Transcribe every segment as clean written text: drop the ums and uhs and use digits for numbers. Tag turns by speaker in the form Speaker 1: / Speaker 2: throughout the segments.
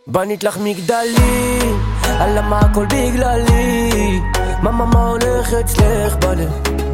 Speaker 1: בנית לך מגדלים, על למה הכל בגללי. מה הולך אצלך בלב,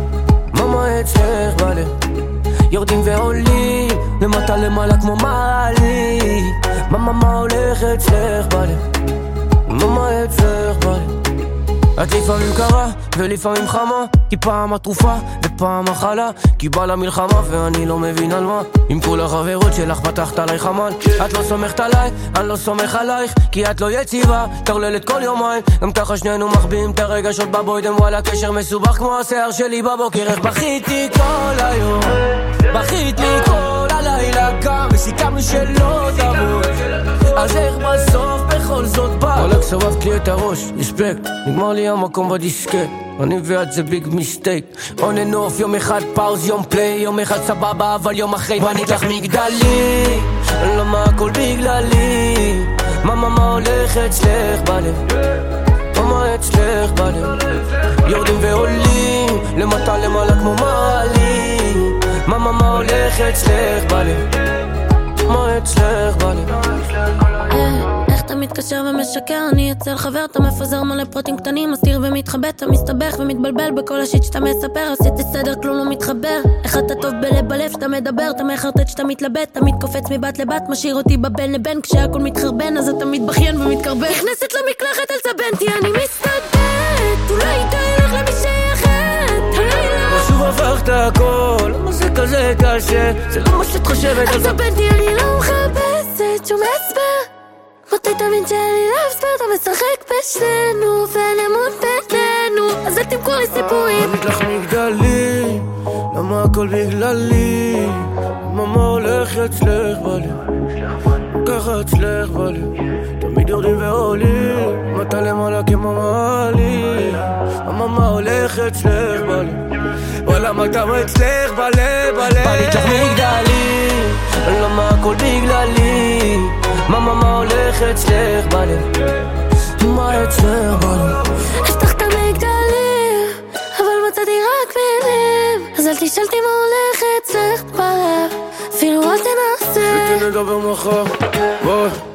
Speaker 1: מה אצלך בלב. יורדים ועולים, למטה למעלה כמו מעלי. מה הולך אצלך בלב, מה אצלך בלב. את לפעמים קרה ולפעמים חמה, כי פעם התרופה ופעם החלה, כי בא למלחמה ואני לא מבין על מה. עם כל החברות שלך פתחת עליי חמן. את לא סומכת עליי, אני לא סומך עלייך, כי את לא יציבה, תרללת כל יומיים. גם ככה שנינו מחביאים את הרגשות בבוידם, וואלה קשר מסובך כמו השיער שלי בבוקר. איך בכיתי כל היום, בכית לי כל הלילה גם, וסיכמנו שלא תמות, אז איך בסוף בכל זאת בא? וואלק סובבת לי את הראש, רספקט, נגמר לי המקום בדיסקט. אני ואת זה ביג מיסטייק, און אנד אוף, יום אחד פאוז, יום פליי, יום אחד סבבה, אבל יום אחרי בנית לך מגדלי. למה הכל בגללי, מה הולך אצלך בלב, מה אצלך בלב. יורדים ועולים, למטה למעלה כמו מעלי. מה הולך אצלך בלב, מה אצלך בלב.
Speaker 2: איך אתה מתקשר ומשקר, אני אצל חבר, אתה מפזר מלא פרטים קטנים, מסתיר ומתחבט, אתה מסתבך ומתבלבל בכל השיט שאתה מספר. עשיתי סדר, כלום לא מתחבר. איך אתה טוב בלב שאתה מדבר, אתה מחרטט שאתה מתלבט, אתה מתקופץ מבת לבת, משאיר אותי בבין לבין, כשהכל מתחרבן אז אתה מתבכיין ומתקרבן. נכנסת למקלחת על סבנתי, אני מסתבט, אולי די לך למי שייכת הלילה.
Speaker 1: ושוב הפכת הכל, למה זה כזה קשה, זה לא מה שאת חושבת
Speaker 2: על סבנתי, אני לא מחפשת שום הסבר. מתי תבין שאני לא ספר, אתה משחק בשנינו ונמות בינינו, אז אל תמכור לי סיפורים.
Speaker 1: בנית לך מגדלי, למה הכל בגללי. מה הולך אצלך בלב, ככה אצלך בלב. תמיד יורדים ועולים, מטה למעלה כמו מעלי. מה הולך אצלך בלב, וואלה מה גם אצלך בלב בלב. בנית לך מגדלי, למה הכל בגללי. מה הולך אצלך בלב, מה אצלך בלב.
Speaker 2: הבטחת מגדלים, אבל מצאתי רק מילים, אז אל תשאלתי מה הולך אצלך בלב, אפילו אל תנסה.
Speaker 1: נדבר מחר, בואי